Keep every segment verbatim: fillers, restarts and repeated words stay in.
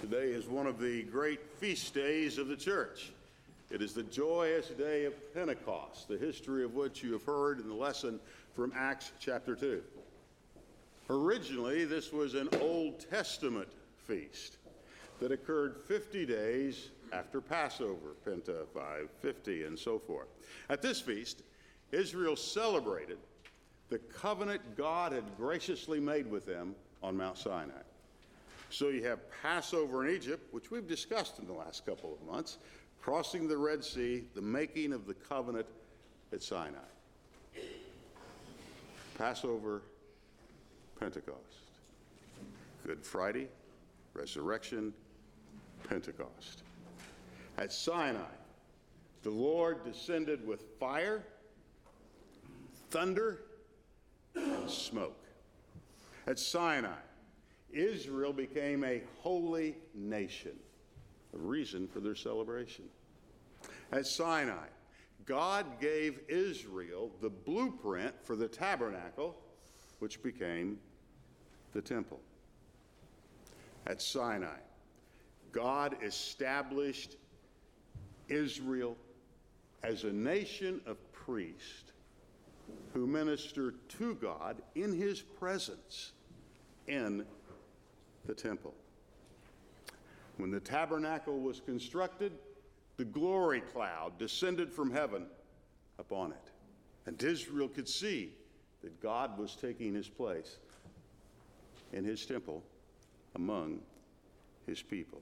Today is one of the great feast days of the church. It is the joyous day of Pentecost, the history of which you have heard in the lesson from Acts chapter two. Originally, this was an Old Testament feast that occurred fifty days after Passover, Penta five fifty, and so forth. At this feast, Israel celebrated the covenant God had graciously made with them on Mount Sinai. So you have Passover in Egypt, which we've discussed in the last couple of months, crossing the Red Sea, the making of the covenant at Sinai. Passover, Pentecost. Good Friday, resurrection, Pentecost. At Sinai, the Lord descended with fire, thunder, and smoke. At Sinai, Israel became a holy nation, a reason for their celebration. At Sinai, God gave Israel the blueprint for the tabernacle, which became the temple. At Sinai, God established Israel as a nation of priests who minister to God in his presence in the temple. When the tabernacle was constructed, the glory cloud descended from heaven upon it, and Israel could see that God was taking his place in his temple among his people.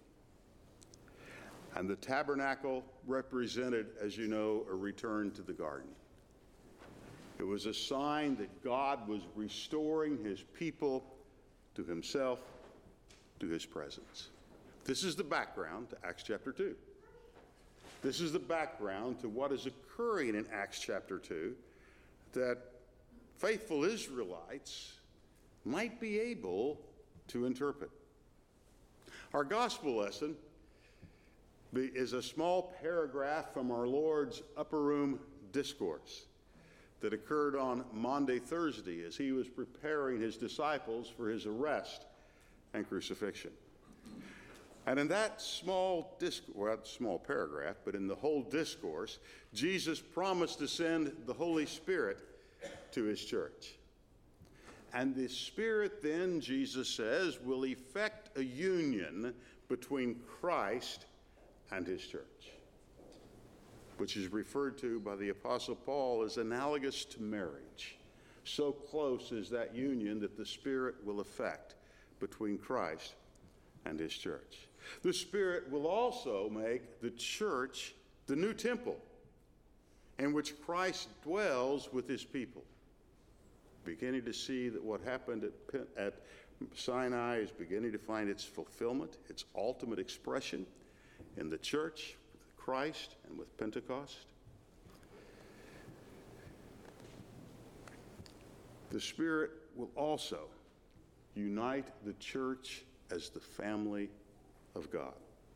And the tabernacle represented, as you know, a return to the garden. It was a sign that God was restoring his people to himself, to his presence. This is the background to Acts chapter two. This is the background to what is occurring in Acts chapter two, that faithful Israelites might be able to interpret. Our gospel lesson is a small paragraph from our Lord's upper room discourse that occurred on Maundy Thursday as he was preparing his disciples for his arrest and crucifixion. And in that small discourse, well, small paragraph, but in the whole discourse, Jesus promised to send the Holy Spirit to his church. And the Spirit then, Jesus says, will effect a union between Christ and his church, which is referred to by the Apostle Paul as analogous to marriage. So close is that union that the Spirit will effect between Christ and his church. The Spirit will also make the church the new temple in which Christ dwells with his people. Beginning to see that what happened at, at Sinai is beginning to find its fulfillment, its ultimate expression in the church, with Christ and with Pentecost. The Spirit will also unite the church as the family of God,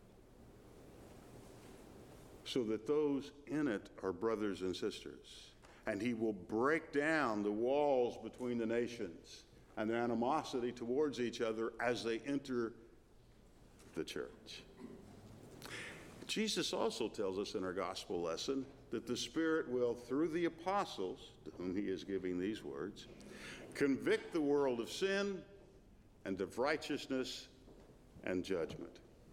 so that those in it are brothers and sisters. And he will break down the walls between the nations and their animosity towards each other as they enter the church. Jesus also tells us in our gospel lesson that the Spirit will, through the apostles, to whom he is giving these words, convict the world of sin and of righteousness and judgment.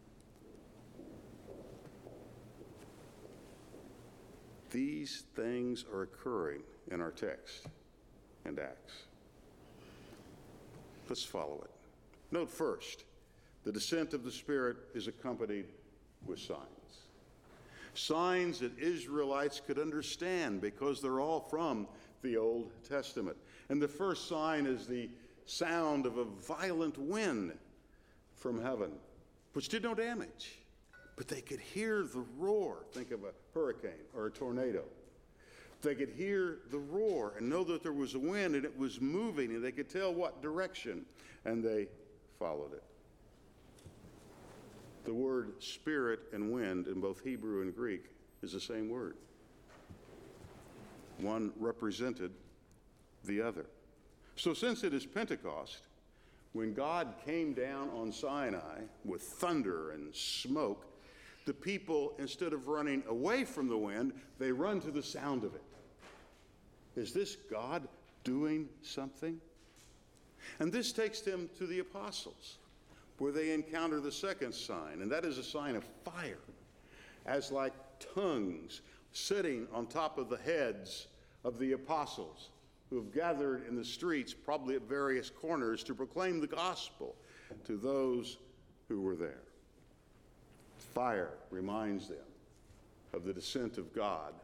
These things are occurring in our text and Acts. Let's follow it. Note first, the descent of the Spirit is accompanied with signs. Signs that Israelites could understand because they're all from the Old Testament. And the first sign is the sound of a violent wind from heaven, which did no damage, but they could hear the roar. Think of a hurricane or a tornado. They could hear the roar and know that there was a wind and it was moving, and they could tell what direction, and they followed it. The word spirit and wind in both Hebrew and Greek is the same word. One represented the other. So since it is Pentecost, when God came down on Sinai with thunder and smoke, the people, instead of running away from the wind, they run to the sound of it. Is this God doing something? And this takes them to the apostles, where they encounter the second sign, and that is a sign of fire, as like tongues sitting on top of the heads of the apostles who have gathered in the streets, probably at various corners, to proclaim the gospel to those who were there. Fire reminds them of the descent of God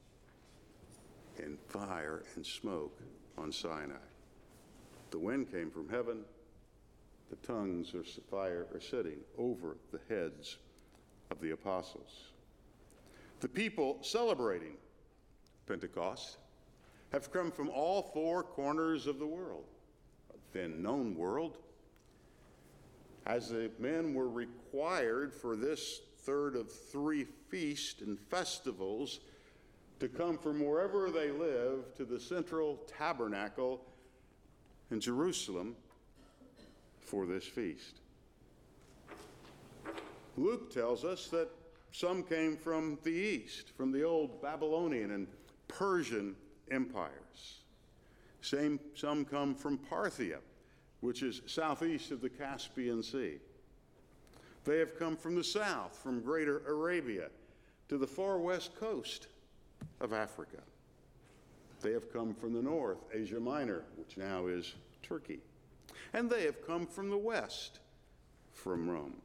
in fire and smoke on Sinai. The wind came from heaven. The tongues of fire are sitting over the heads of the apostles. The people celebrating Pentecost have come from all four corners of the world, a then known world. As the men were required for this third of three feasts and festivals to come from wherever they lived to the central tabernacle in Jerusalem for this feast. Luke tells us that some came from the east, from the old Babylonian and Persian empires. Same, some come from Parthia, which is southeast of the Caspian Sea. They have come from the south, from Greater Arabia to the far west coast of Africa. They have come from the north, Asia Minor, which now is Turkey. And they have come from the west, from Rome.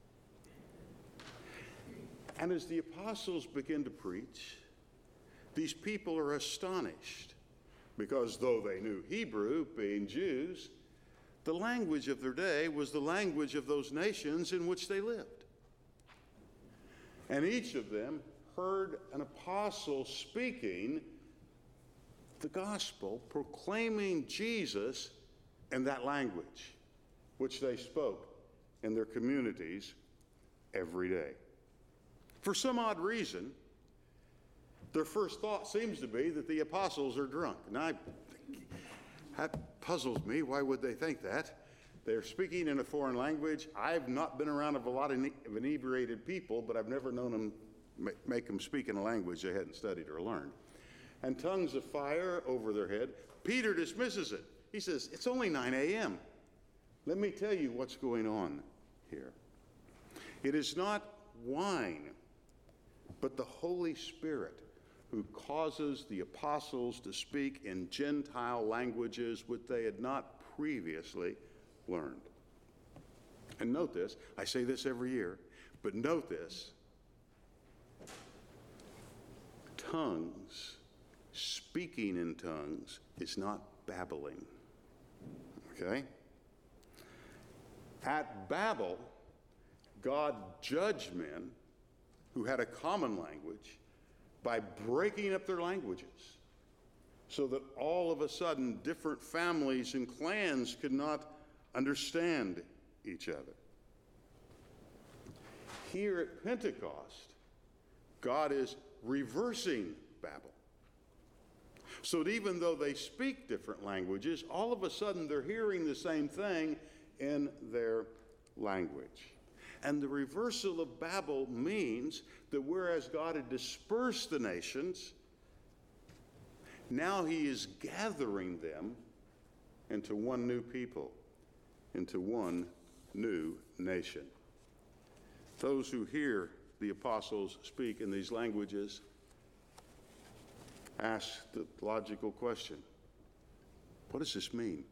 And as the apostles begin to preach, these people are astonished because though they knew Hebrew, being Jews, the language of their day was the language of those nations in which they lived. And each of them heard an apostle speaking the gospel, proclaiming Jesus in that language, which they spoke in their communities every day. For some odd reason, their first thought seems to be that the apostles are drunk. And I, that puzzles me. Why would they think that? They're speaking in a foreign language. I've not been around a lot of inebriated people, but I've never known them make them speak in a language they hadn't studied or learned. And tongues of fire over their head. Peter dismisses it. He says, it's only nine a.m. Let me tell you what's going on here. It is not wine, but the Holy Spirit who causes the apostles to speak in Gentile languages which they had not previously learned. And note this, I say this every year, but note this. Tongues, speaking in tongues, is not babbling. Okay? At Babel, God judged men who had a common language by breaking up their languages so that all of a sudden different families and clans could not understand each other. Here at Pentecost, God is reversing Babel. So that even though they speak different languages, all of a sudden they're hearing the same thing in their language. And the reversal of Babel means that whereas God had dispersed the nations, now he is gathering them into one new people, into one new nation. Those who hear the apostles speak in these languages ask the logical question, what does this mean?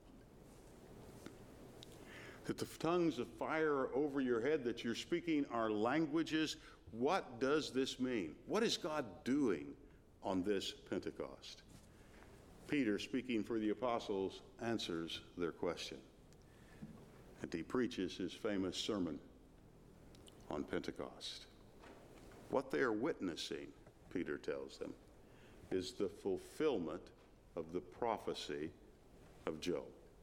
That the tongues of fire are over your head, that you're speaking our languages. What does this mean? What is God doing on this Pentecost? Peter, speaking for the apostles, answers their question. And he preaches his famous sermon on Pentecost. What they are witnessing, Peter tells them, is the fulfillment of the prophecy of Joel.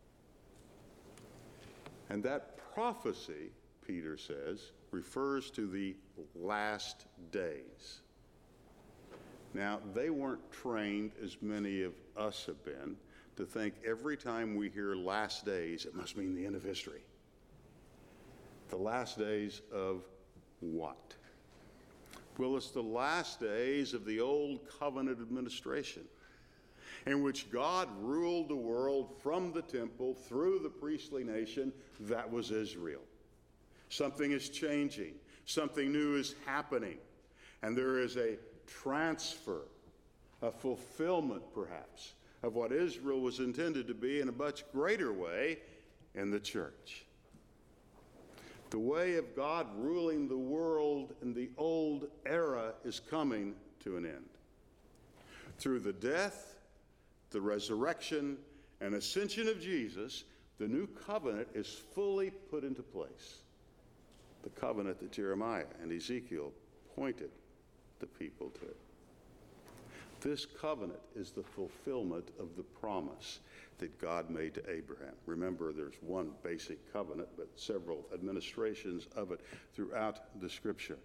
And that prophecy, Peter says, refers to the last days. Now, they weren't trained as many of us have been to think every time we hear last days, it must mean the end of history. The last days of what? Well, it's the last days of the old covenant administration, in which God ruled the world from the temple through the priestly nation that was Israel. Something is changing. Something new is happening. And there is a transfer, a fulfillment perhaps, of what Israel was intended to be in a much greater way in the church. The way of God ruling the world in the old era is coming to an end. Through the death, the resurrection, and ascension of Jesus, the new covenant is fully put into place. The covenant that Jeremiah and Ezekiel pointed the people to. This covenant is the fulfillment of the promise that God made to Abraham. Remember, there's one basic covenant, but several administrations of it throughout the Scripture.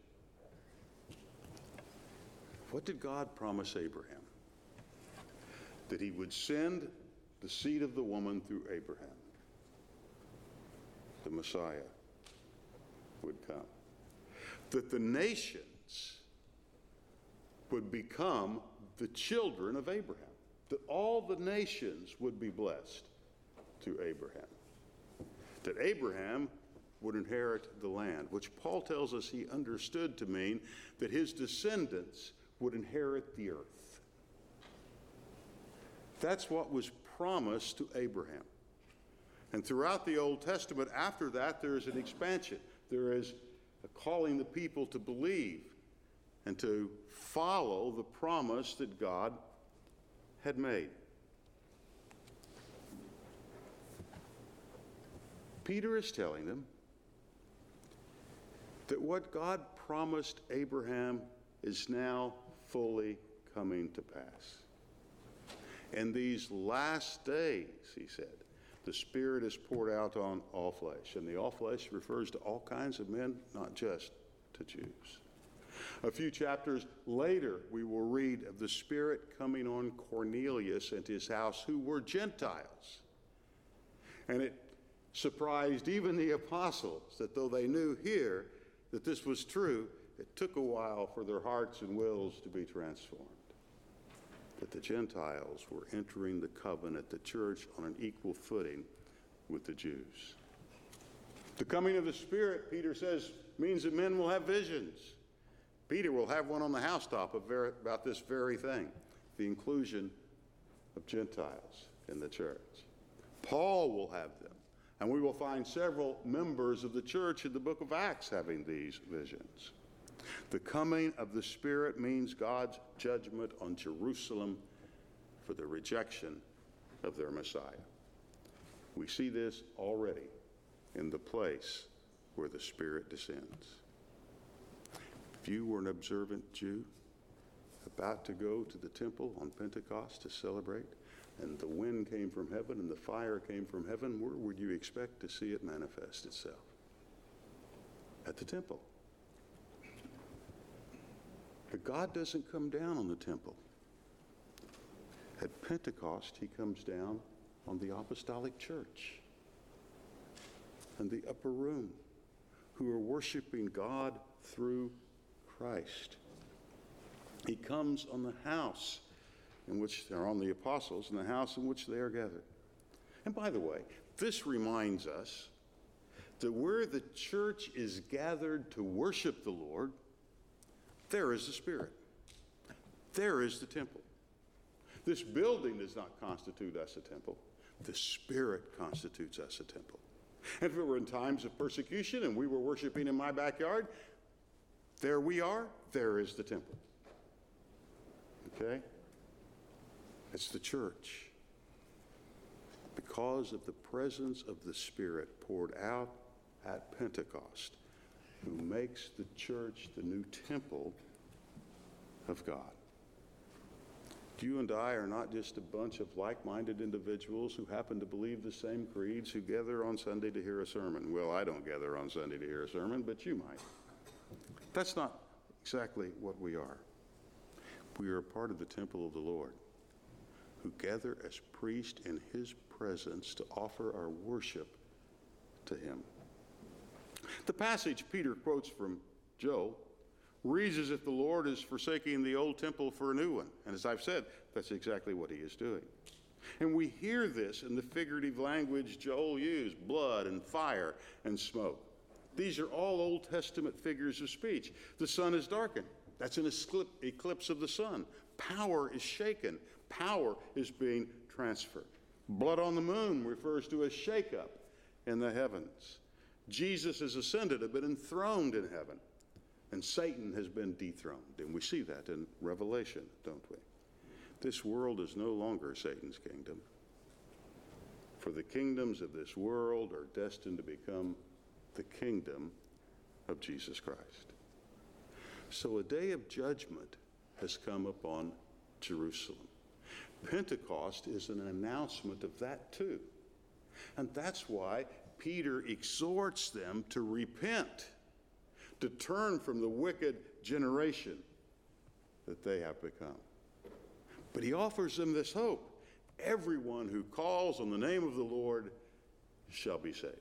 What did God promise Abraham? That he would send the seed of the woman through Abraham. The Messiah would come. That the nations would become the children of Abraham. That all the nations would be blessed through Abraham. That Abraham would inherit the land, which Paul tells us he understood to mean that his descendants would inherit the earth. That's what was promised to Abraham. And throughout the Old Testament, after that, there is an expansion. There is a calling the people to believe and to follow the promise that God had made. Peter is telling them that what God promised Abraham is now fully coming to pass. In these last days, he said, the Spirit is poured out on all flesh. And the all flesh refers to all kinds of men, not just to Jews. A few chapters later, we will read of the Spirit coming on Cornelius and his house, who were Gentiles. And it surprised even the apostles that though they knew here that this was true, it took a while for their hearts and wills to be transformed. That the Gentiles were entering the covenant, the church, on an equal footing with the Jews. The coming of the Spirit, Peter says, means that men will have visions. Peter will have one on the housetop about this very thing, the inclusion of Gentiles in the church. Paul will have them, and we will find several members of the church in the book of Acts having these visions. The coming of the Spirit means God's judgment on Jerusalem for the rejection of their Messiah. We see this already in the place where the Spirit descends. If you were an observant Jew about to go to the temple on Pentecost to celebrate, and the wind came from heaven and the fire came from heaven, where would you expect to see it manifest itself? At the temple. But God doesn't come down on the temple. At Pentecost, he comes down on the apostolic church and the upper room, who are worshiping God through Christ. He comes on the house in which they're on the apostles, in the house in which they are gathered. And by the way, this reminds us that where the church is gathered to worship the Lord, there is the Spirit. There is the temple. This building does not constitute us a temple. The Spirit constitutes us a temple. And if it were in times of persecution and we were worshiping in my backyard, there we are, there is the temple. Okay? It's the church. Because of the presence of the Spirit poured out at Pentecost, who makes the church the new temple of God. You and I are not just a bunch of like-minded individuals who happen to believe the same creeds who gather on Sunday to hear a sermon. Well, I don't gather on Sunday to hear a sermon, but you might. That's not exactly what we are. We are a part of the temple of the Lord. who gather as priests in his presence to offer our worship to him. The passage Peter quotes from Joel reads as if the Lord is forsaking the old temple for a new one. And as I've said, that's exactly what he is doing. And we hear this in the figurative language Joel used, blood and fire and smoke. These are all Old Testament figures of speech. The sun is darkened. That's an eclipse of the sun. Power is shaken. Power is being transferred. Blood on the moon refers to a shakeup in the heavens. Jesus has ascended, have been enthroned in heaven. And Satan has been dethroned. And we see that in Revelation, don't we? This world is no longer Satan's kingdom. For the kingdoms of this world are destined to become the kingdom of Jesus Christ. So a day of judgment has come upon Jerusalem. Pentecost is an announcement of that too. And that's why Peter exhorts them to repent, to turn from the wicked generation that they have become. But he offers them this hope. Everyone who calls on the name of the Lord shall be saved.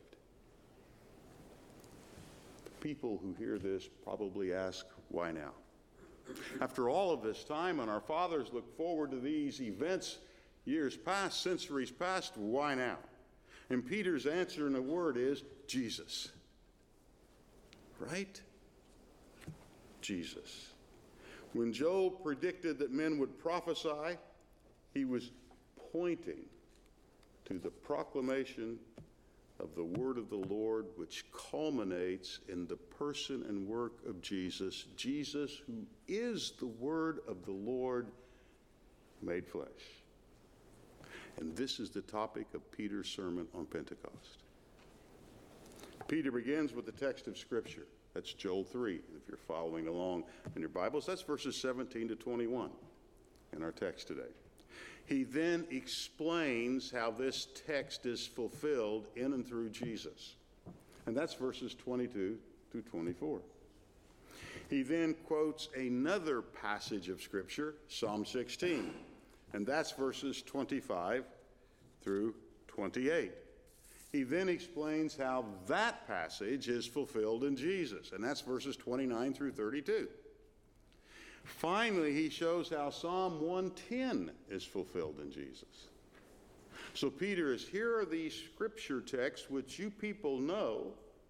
The people who hear this probably ask, why now? After all of this time, and our fathers look forward to these events years past, centuries past, why now? And Peter's answer in a word is Jesus. Right? Jesus. When Joel predicted that men would prophesy, he was pointing to the proclamation of the word of the Lord, which culminates in the person and work of Jesus, Jesus who is the word of the Lord made flesh. And this is the topic of Peter's sermon on Pentecost. Peter begins with the text of Scripture. That's Joel three, if you're following along in your Bibles. That's verses seventeen to twenty-one in our text today. He then explains how this text is fulfilled in and through Jesus. And that's verses twenty-two through twenty-four. He then quotes another passage of Scripture, Psalm sixteen. And that's verses twenty-five through twenty-eight. He then explains how that passage is fulfilled in Jesus, and that's verses twenty-nine through thirty-two. Finally, he shows how Psalm one ten is fulfilled in Jesus. So Peter is, here are these scripture texts which you people know,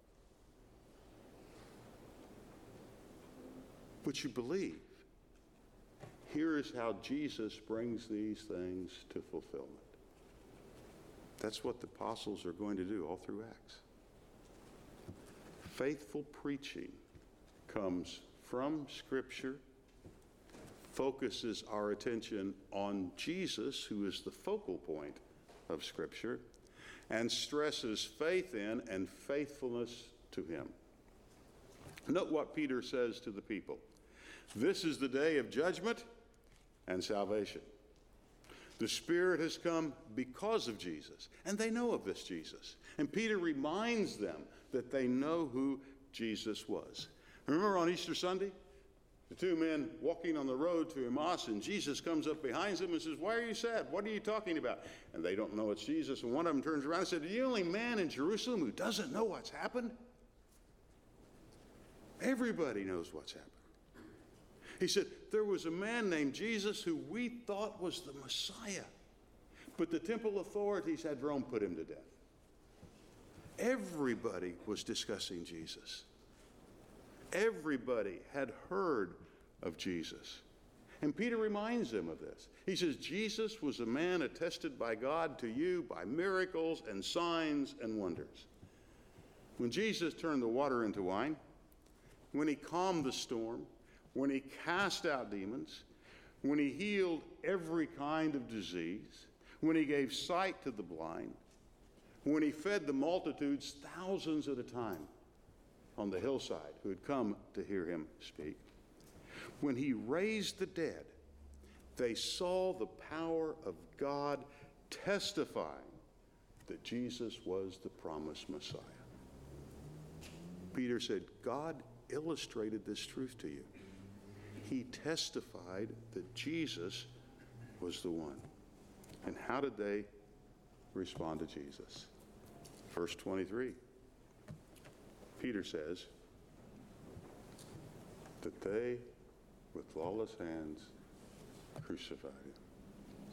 which you believe. Here is how Jesus brings these things to fulfillment. That's what the apostles are going to do all through Acts. Faithful preaching comes from Scripture, focuses our attention on Jesus, who is the focal point of Scripture, and stresses faith in and faithfulness to him. Note what Peter says to the people. This is the day of judgment and salvation. The Spirit has come because of Jesus, and they know of this Jesus. And Peter reminds them that they know who Jesus was. Remember on Easter Sunday, the two men walking on the road to Emmaus, and Jesus comes up behind them and says, why are you sad? What are you talking about? And they don't know it's Jesus. And one of them turns around and said, are you the only man in Jerusalem who doesn't know what's happened? Everybody knows what's happened. He said, there was a man named Jesus who we thought was the Messiah, but the temple authorities had Rome put him to death. Everybody was discussing Jesus. Everybody had heard of Jesus. And Peter reminds them of this. He says, Jesus was a man attested by God to you by miracles and signs and wonders. When Jesus turned the water into wine, when he calmed the storm, when he cast out demons, when he healed every kind of disease, when he gave sight to the blind, when he fed the multitudes thousands at a time on the hillside who had come to hear him speak, when he raised the dead, they saw the power of God testifying that Jesus was the promised Messiah. Peter said, God illustrated this truth to you. He testified that Jesus was the one. And how did they respond to Jesus? Verse twenty-three. Peter says that they, with lawless hands, crucified him.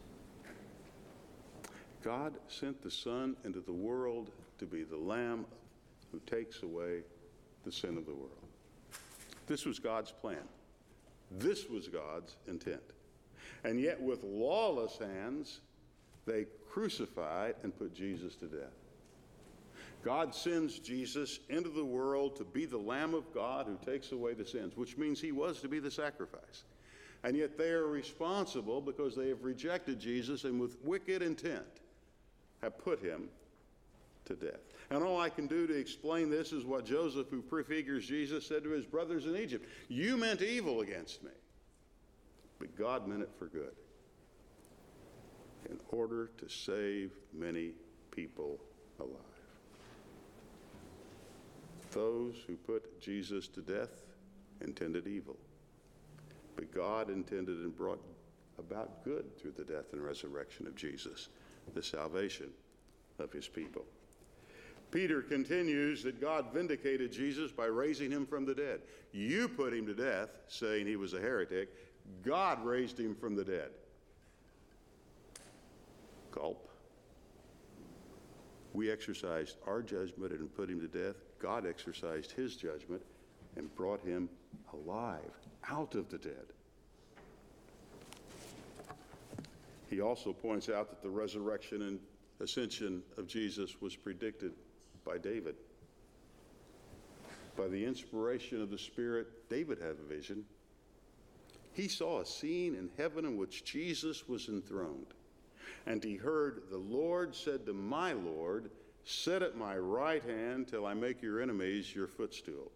God sent the Son into the world to be the Lamb who takes away the sin of the world. This was God's plan. This was God's intent. And yet with lawless hands, they crucified and put Jesus to death. God sends Jesus into the world to be the Lamb of God who takes away the sins, which means he was to be the sacrifice. And yet they are responsible because they have rejected Jesus and with wicked intent have put him to death. And all I can do to explain this is what Joseph, who prefigures Jesus, said to his brothers in Egypt. You meant evil against me, but God meant it for good, in order to save many people alive. Those who put Jesus to death intended evil, but God intended and brought about good through the death and resurrection of Jesus, the salvation of his people. Peter continues that God vindicated Jesus by raising him from the dead. You put him to death, saying he was a heretic. God raised him from the dead. Gulp. We exercised our judgment and put him to death. God exercised his judgment and brought him alive out of the dead. He also points out that the resurrection and ascension of Jesus was predicted by David. By the inspiration of the Spirit, David had a vision. He saw a scene in heaven in which Jesus was enthroned. And he heard, the Lord said to my Lord, sit at my right hand till I make your enemies your footstool.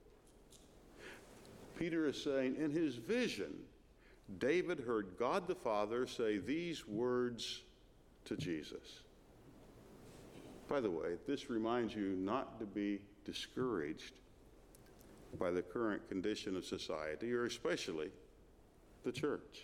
Peter is saying in his vision, David heard God the Father say these words to Jesus. By the way, this reminds you not to be discouraged by the current condition of society, or especially the church.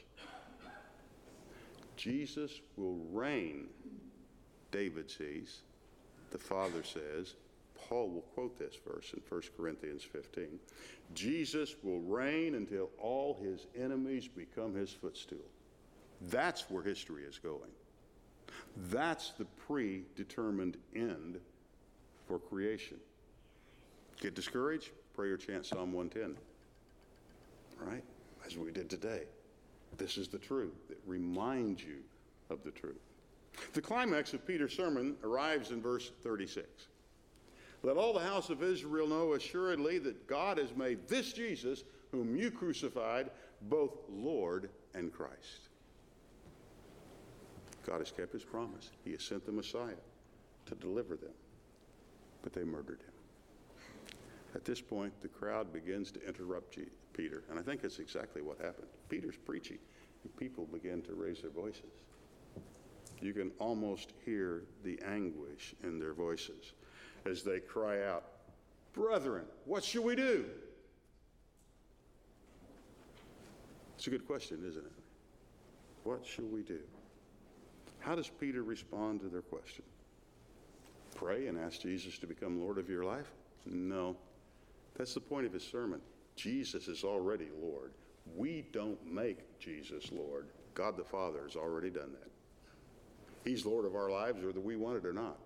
Jesus will reign, David sees, the Father says. Paul will quote this verse in First Corinthians fifteen. Jesus will reign until all his enemies become his footstool. That's where history is going. That's the predetermined end for creation. Get discouraged? Pray or chant Psalm one ten. Right? As we did today. This is the truth. It reminds you of the truth. The climax of Peter's sermon arrives in verse thirty-six. Let all the house of Israel know assuredly that God has made this Jesus, whom you crucified, both Lord and Christ. God has kept his promise. He has sent the Messiah to deliver them, but they murdered him. At this point, the crowd begins to interrupt G- Peter, and I think that's exactly what happened. Peter's preaching, and people begin to raise their voices. You can almost hear the anguish in their voices as they cry out, "Brethren, what shall we do?" It's a good question, isn't it? What shall we do? How does Peter respond to their question? Pray and ask Jesus to become Lord of your life? No. That's the point of his sermon. Jesus is already Lord. We don't make Jesus Lord. God the Father has already done that. He's Lord of our lives whether we want it or not.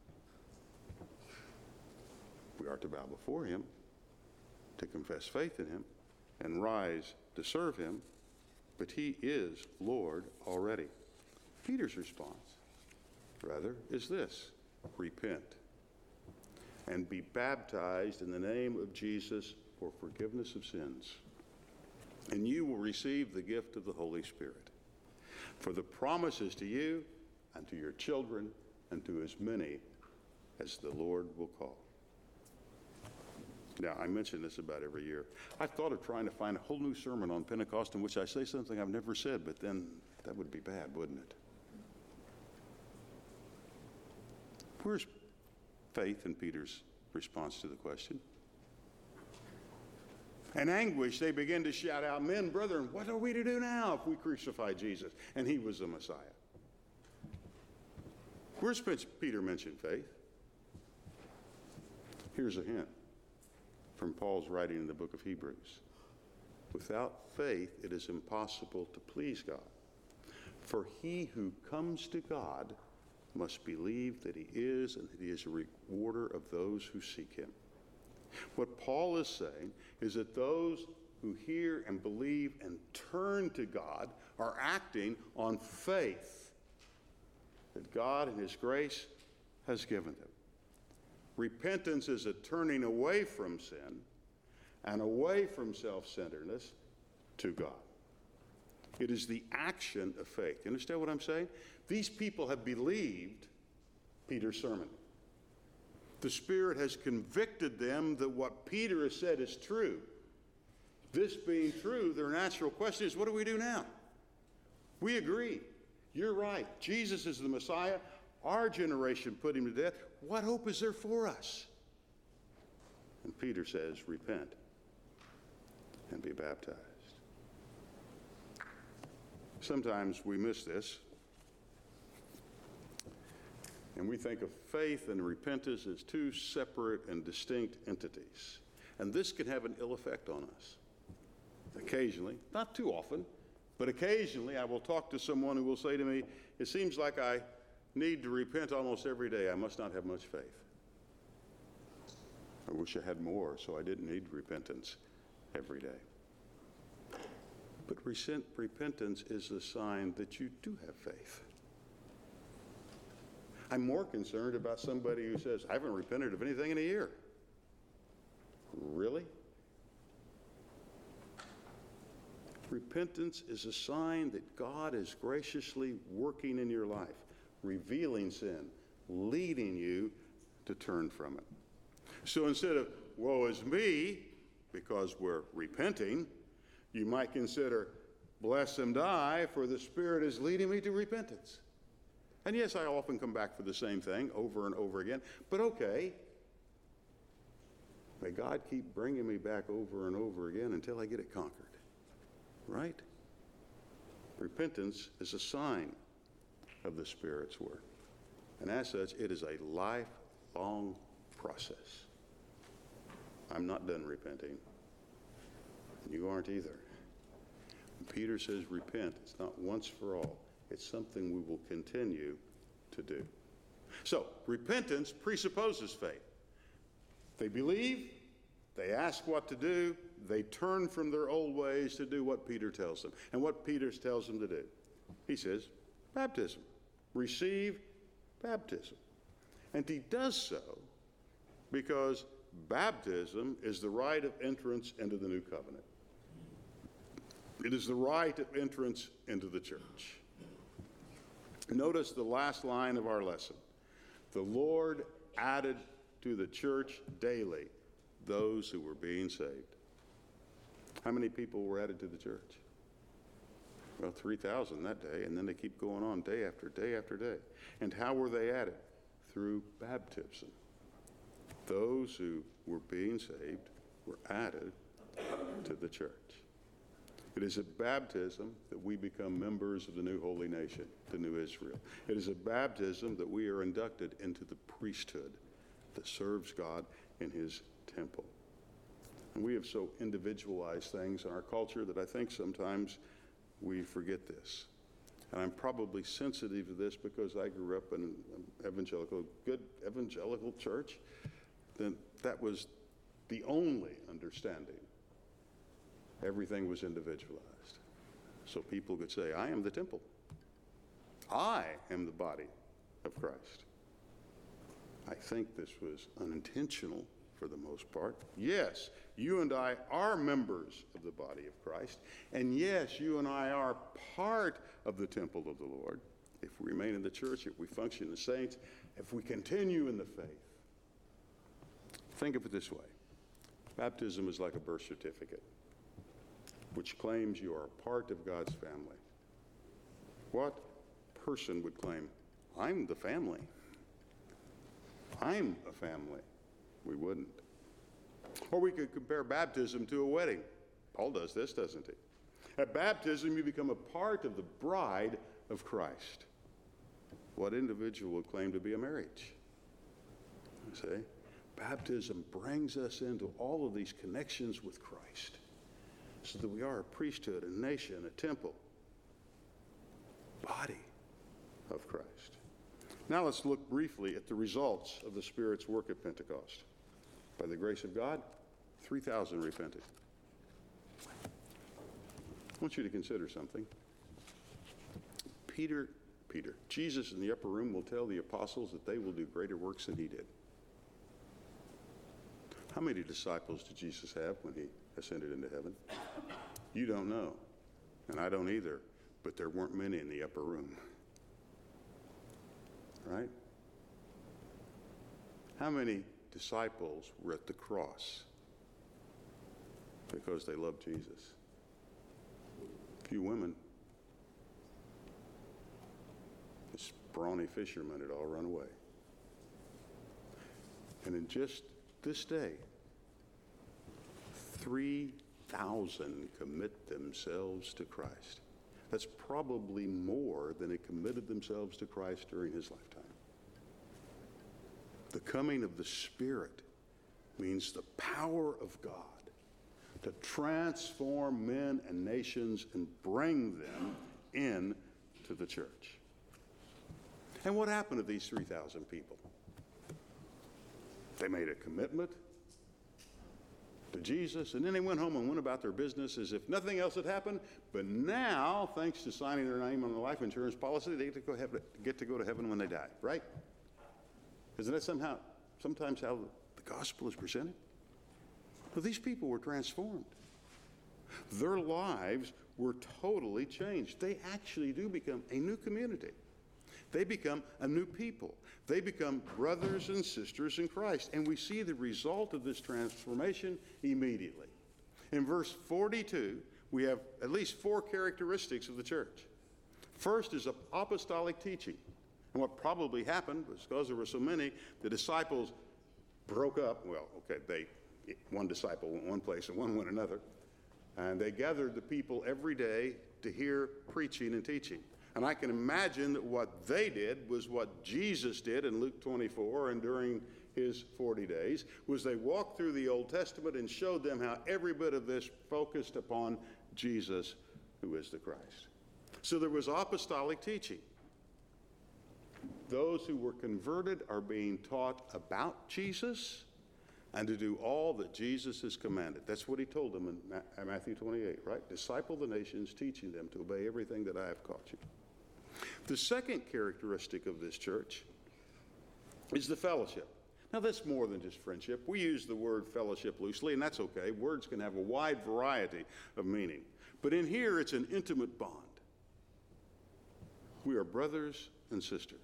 We are to bow before him, to confess faith in him, and rise to serve him, but he is Lord already. Peter's response, rather, is this: repent and be baptized in the name of Jesus for forgiveness of sins, and you will receive the gift of the Holy Spirit. For the promise is to you and to your children and to as many as the Lord will call. Now, I mention this about every year. I've thought of trying to find a whole new sermon on Pentecost in which I say something I've never said, but then that would be bad, wouldn't it? Where's faith in Peter's response to the question? In anguish, they begin to shout out, "Men, brethren, what are we to do now if we crucify Jesus?" And he was the Messiah. Where's Peter mentioned faith? Here's a hint from Paul's writing in the book of Hebrews. Without faith, it is impossible to please God. For he who comes to God must believe that he is and that he is a rewarder of those who seek him. What Paul is saying is that those who hear and believe and turn to God are acting on faith that God in his grace has given them. Repentance is a turning away from sin and away from self-centeredness to God. It is the action of faith. You understand what I'm saying? These people have believed Peter's sermon. The Spirit has convicted them that what Peter has said is true. This being true, their natural question is, what do we do now? We agree. You're right. Jesus is the Messiah. Our generation put him to death. What hope is there for us? And Peter says, repent and be baptized. Sometimes we miss this, and we think of faith and repentance as two separate and distinct entities. And this can have an ill effect on us. Occasionally, not too often, but occasionally I will talk to someone who will say to me, it seems like I need to repent almost every day. I must not have much faith. I wish I had more, so I didn't need repentance every day. But resent, repentance is a sign that you do have faith. I'm more concerned about somebody who says, I haven't repented of anything in a year. Really? Repentance is a sign that God is graciously working in your life, revealing sin, leading you to turn from it. So instead of, woe is me, because we're repenting, you might consider, bless and die, for the Spirit is leading me to repentance. And yes, I often come back for the same thing over and over again, but okay. May God keep bringing me back over and over again until I get it conquered. Right? Repentance is a sign of the Spirit's work. And as such, it is a lifelong process. I'm not done repenting. You aren't either. When Peter says repent, it's not once for all. It's something we will continue to do. So, repentance presupposes faith. They believe, they ask what to do, they turn from their old ways to do what Peter tells them. And what Peter tells them to do? He says, baptism. Receive baptism. And he does so because baptism is the rite of entrance into the new covenant. It is the rite of entrance into the church. Notice the last line of our lesson. The Lord added to the church daily those who were being saved. How many people were added to the church? Well, three thousand that day, and then they keep going on day after day after day. And how were they added? Through baptism. Those who were being saved were added to the church. It is at baptism that we become members of the new holy nation, the new Israel. It is at baptism that we are inducted into the priesthood that serves God in his temple. And we have so individualized things in our culture that I think sometimes we forget this. And I'm probably sensitive to this because I grew up in an evangelical, good evangelical church. Then that was the only understanding. Everything was individualized. So people could say, I am the temple. I am the body of Christ. I think this was unintentional for the most part. Yes, you and I are members of the body of Christ. And yes, you and I are part of the temple of the Lord. If we remain in the church, if we function as saints, if we continue in the faith. Think of it this way. Baptism is like a birth certificate, which claims you are a part of God's family. What person would claim, I'm the family? I'm a family. We wouldn't. Or we could compare baptism to a wedding. Paul does this, doesn't he? At baptism, you become a part of the bride of Christ. what individual would claim to be a marriage. You see? Baptism brings us into all of these connections with Christ so that we are a priesthood, a nation, a temple, body of Christ. Now let's look briefly at the results of the Spirit's work at Pentecost. By the grace of God, three thousand repented. I want you to consider something. Peter, Peter, Jesus in the upper room will tell the apostles that they will do greater works than he did. How many disciples did Jesus have when he ascended into heaven? You don't know, and I don't either, but there weren't many in the upper room. Right? How many disciples were at the cross because they loved Jesus? A few women. This brawny fishermen had all run away. And in just this day, three thousand commit themselves to Christ. That's probably more than had committed themselves to Christ during his lifetime. The coming of the Spirit means the power of God to transform men and nations and bring them in to the church. And what happened to these three thousand people? They made a commitment to Jesus, and then they went home and went about their business as if nothing else had happened. But now, thanks to signing their name on the life insurance policy, they get to go, heaven, get to, go to heaven when they die, right? Isn't that somehow, sometimes how the gospel is presented? Well, these people were transformed. Their lives were totally changed. They actually do become a new community. They become a new people. They become brothers and sisters in Christ. And we see the result of this transformation immediately. In verse forty-two, we have at least four characteristics of the church. First is apostolic teaching. And what probably happened was because there were so many, the disciples broke up. Well, okay, they one disciple went one place and one went another. And they gathered the people every day to hear preaching and teaching. And I can imagine that what they did was what Jesus did in Luke twenty-four and during his forty days, was they walked through the Old Testament and showed them how every bit of this focused upon Jesus, who is the Christ. So there was apostolic teaching. Those who were converted are being taught about Jesus and to do all that Jesus has commanded. That's what he told them in Matthew twenty-eight, right? Disciple the nations, teaching them to obey everything that I have taught you. The second characteristic of this church is the fellowship. Now, that's more than just friendship. We use the word fellowship loosely, and that's okay. Words can have a wide variety of meaning. But in here, it's an intimate bond. We are brothers and sisters.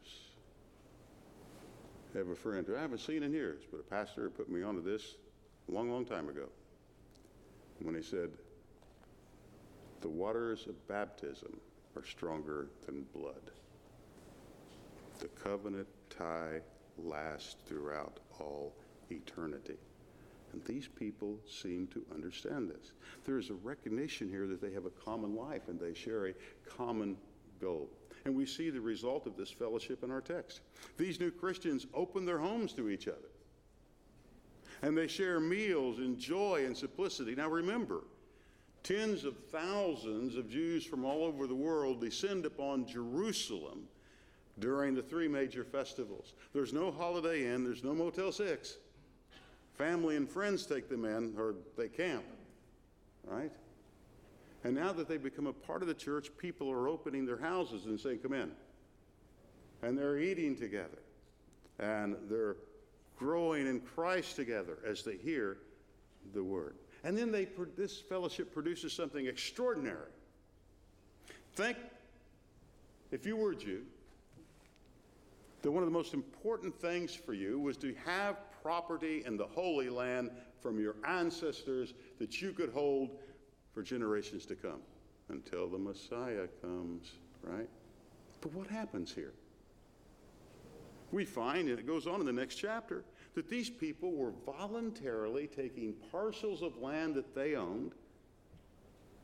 I have a friend who I haven't seen in years, but a pastor put me onto this a long, long time ago when he said, the waters of baptism are stronger than blood. The covenant tie lasts throughout all eternity. And these people seem to understand this. There is a recognition here that they have a common life and they share a common goal. And we see the result of this fellowship in our text. These new Christians open their homes to each other. And they share meals in joy and simplicity. Now remember, tens of thousands of Jews from all over the world descend upon Jerusalem during the three major festivals. There's no Holiday Inn, there's no Motel six. Family and friends take them in, or they camp, right? And now that they've become a part of the church, people are opening their houses and saying, come in. And they're eating together. And they're growing in Christ together as they hear the word. And then they, this fellowship produces something extraordinary. Think, if you were a Jew, that one of the most important things for you was to have property in the Holy Land from your ancestors that you could hold for generations to come until the Messiah comes, right? But what happens here? We find, and it goes on in the next chapter, that these people were voluntarily taking parcels of land that they owned,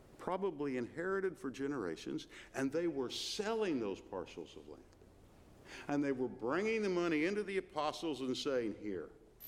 probably inherited for generations, and they were selling those parcels of land. And they were bringing the money into the apostles and saying, here,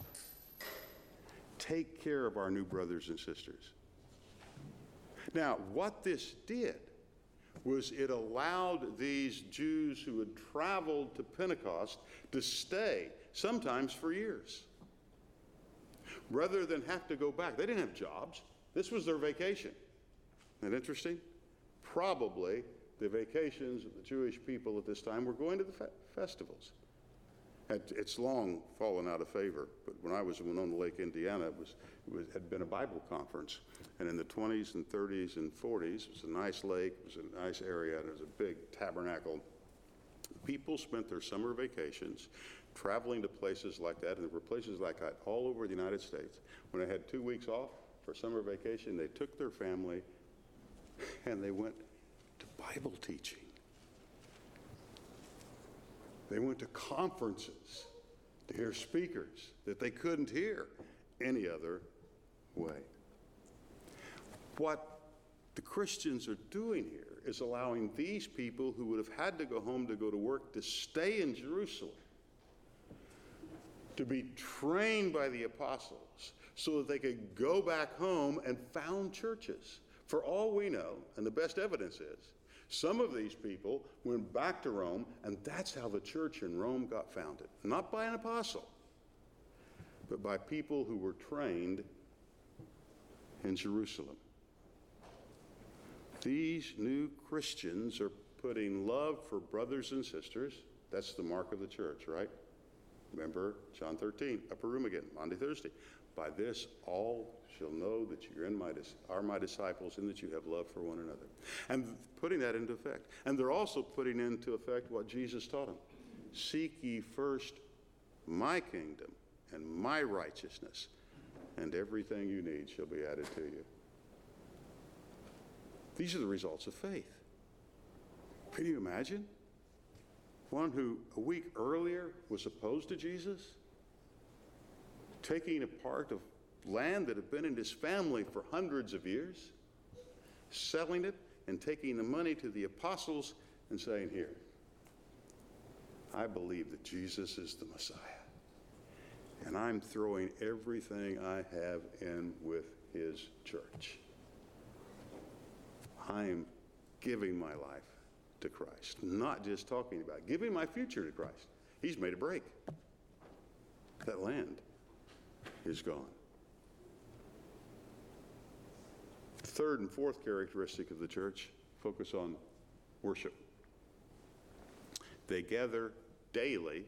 take care of our new brothers and sisters. Now, what this did was it allowed these Jews who had traveled to Pentecost to stay, sometimes for years, rather than have to go back. They didn't have jobs. This was their vacation. Isn't that interesting? Probably the vacations of the Jewish people at this time were going to the fe- festivals. It's long fallen out of favor, but when I was in Winona Lake, Indiana, it was, it was had been a Bible conference, and in the twenties and thirties and forties, it was a nice lake, it was a nice area, and it was a big tabernacle. People spent their summer vacations traveling to places like that, and there were places like that all over the United States. When they had two weeks off for summer vacation, they took their family and they went to Bible teaching. They went to conferences to hear speakers that they couldn't hear any other way. What the Christians are doing here is allowing these people who would have had to go home to go to work to stay in Jerusalem, to be trained by the apostles so that they could go back home and found churches. For all we know, and the best evidence is, some of these people went back to Rome, and that's how the church in Rome got founded. Not by an apostle, but by people who were trained in Jerusalem. These new Christians are putting love for brothers and sisters. That's the mark of the church, right? Remember John thirteen, upper room again, Monday, Thursday. By this, all shall know that you in my, are my disciples and that you have love for one another. And putting that into effect. And they're also putting into effect what Jesus taught them. Seek ye first my kingdom and my righteousness, and everything you need shall be added to you. These are the results of faith. Can you imagine? One who a week earlier was opposed to Jesus, taking a part of land that had been in his family for hundreds of years, selling it and taking the money to the apostles and saying, here, I believe that Jesus is the Messiah, and I'm throwing everything I have in with his church. I am giving my life to Christ, not just talking about it, giving my future to Christ. He's made a break. That land is gone. Third and fourth characteristic of the church, focus on worship. They gather daily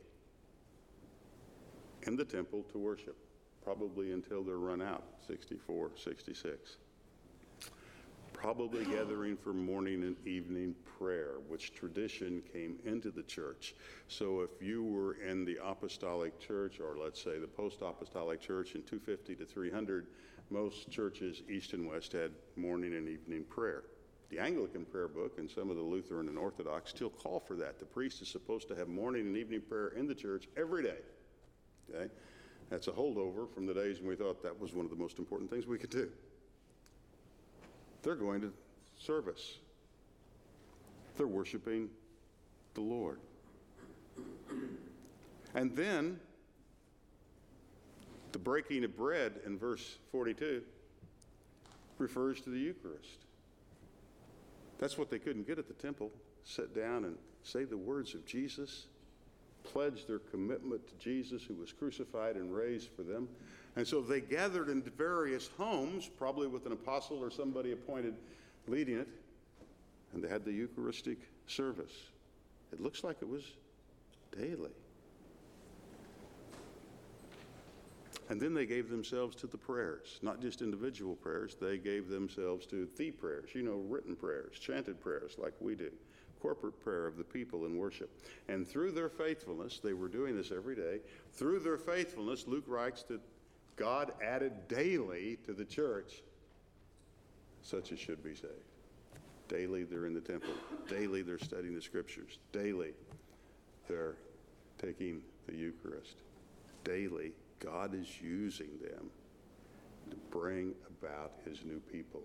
in the temple to worship, probably until they're run out, sixty-four, sixty-six. Probably gathering for morning and evening prayer, which tradition came into the church. So if you were in the apostolic church, or let's say the post-apostolic church in two fifty to three hundred, most churches, east and west, had morning and evening prayer. The Anglican prayer book and some of the Lutheran and Orthodox still call for that. The priest is supposed to have morning and evening prayer in the church every day. Okay? That's a holdover from the days when we thought that was one of the most important things we could do. They're going to service. They're worshiping the Lord. And then the breaking of bread in verse forty-two refers to the Eucharist. That's what they couldn't get at the temple. Sit down and say the words of Jesus, pledge their commitment to Jesus who was crucified and raised for them. And so they gathered in various homes, probably with an apostle or somebody appointed leading it, and they had the Eucharistic service. It looks like it was daily. And then they gave themselves to the prayers, not just individual prayers. They gave themselves to the prayers, you know, written prayers, chanted prayers like we do, corporate prayer of the people in worship. And through their faithfulness, they were doing this every day. Through their faithfulness, Luke writes that God added daily to the church such as should be saved. Daily they're in the temple. Daily they're studying the scriptures. Daily they're taking the Eucharist. Daily God is using them to bring about his new people.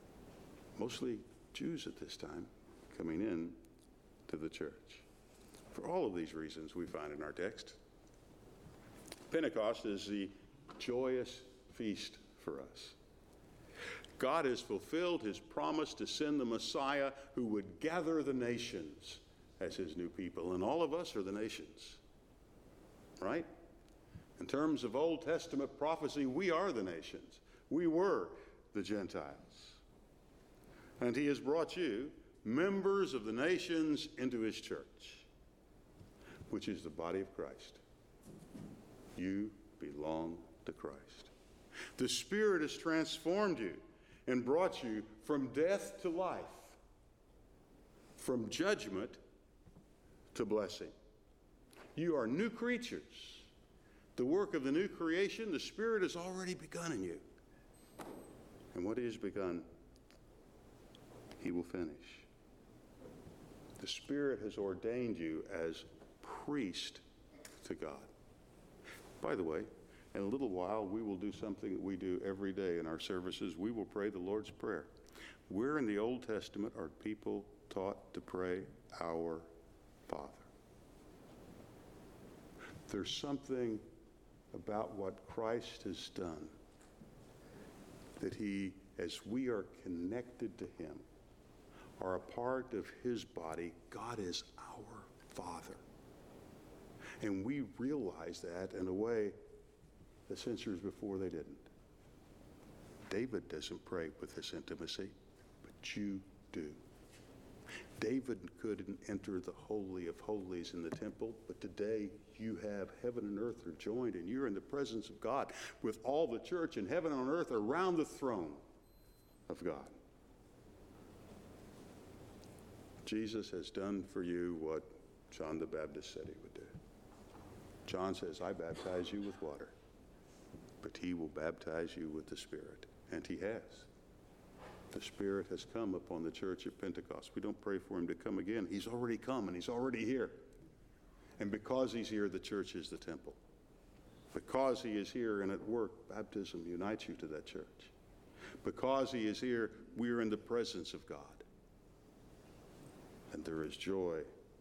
Mostly Jews at this time coming in to the church. For all of these reasons we find in our text, Pentecost is the joyous feast for us. God has fulfilled his promise to send the Messiah who would gather the nations as his new people. And all of us are the nations, right? In terms of Old Testament prophecy, we are the nations. We were the Gentiles. And he has brought you, members of the nations, into his church, which is the body of Christ. You belong to Christ. The Spirit has transformed you and brought you from death to life, from judgment to blessing. You are new creatures. The work of the new creation, the Spirit has already begun in you. And what he has begun, he will finish. The Spirit has ordained you as priest to God. By the way, in a little while, we will do something that we do every day in our services. We will pray the Lord's Prayer. Where in the Old Testament are people taught to pray, Our Father? There's something about what Christ has done that he, as we are connected to him, are a part of his body. God is our Father. And we realize that in a way the centuries before they didn't. David doesn't pray with this intimacy, but you do. David couldn't enter the Holy of Holies in the temple, but today you have heaven and earth are joined, and you're in the presence of God with all the church in heaven and on earth around the throne of God. Jesus has done for you what John the Baptist said he would do. John says, I baptize you with water, but he will baptize you with the Spirit. And he has. The Spirit has come upon the church at Pentecost. We don't pray for him to come again. He's already come and he's already here. And because he's here, the church is the temple. Because he is here and at work, baptism unites you to that church. Because he is here, we are in the presence of God. And there is joy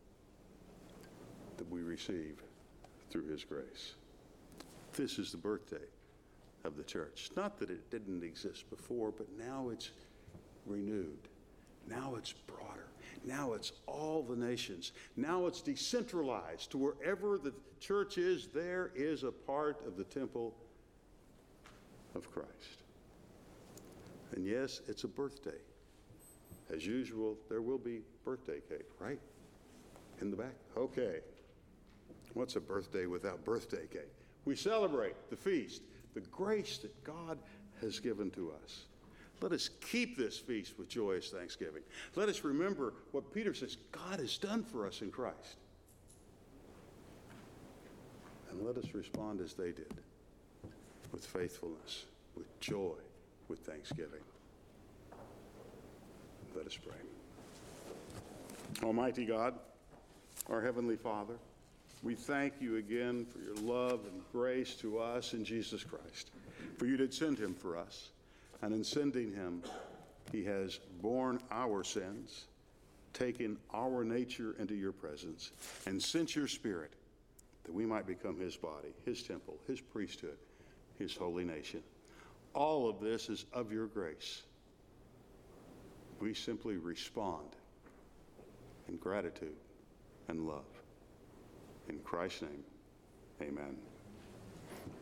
that we receive through his grace. This is the birthday of the church. Not that it didn't exist before, but now it's renewed. Now it's broader. Now it's all the nations. Now it's decentralized to wherever the church is, there is a part of the temple of Christ. And yes, it's a birthday. As usual, there will be birthday cake, right? In the back? Okay. What's a birthday without birthday cake? We celebrate the feast, the grace that God has given to us. Let us keep this feast with joyous thanksgiving. Let us remember what Peter says God has done for us in Christ. And let us respond as they did, with faithfulness, with joy, with thanksgiving. Let us pray. Almighty God, our Heavenly Father, we thank you again for your love and grace to us in Jesus Christ. For you did send him for us, and in sending him, he has borne our sins, taken our nature into your presence, and sent your Spirit that we might become his body, his temple, his priesthood, his holy nation. All of this is of your grace. We simply respond in gratitude and love. In Christ's name, amen.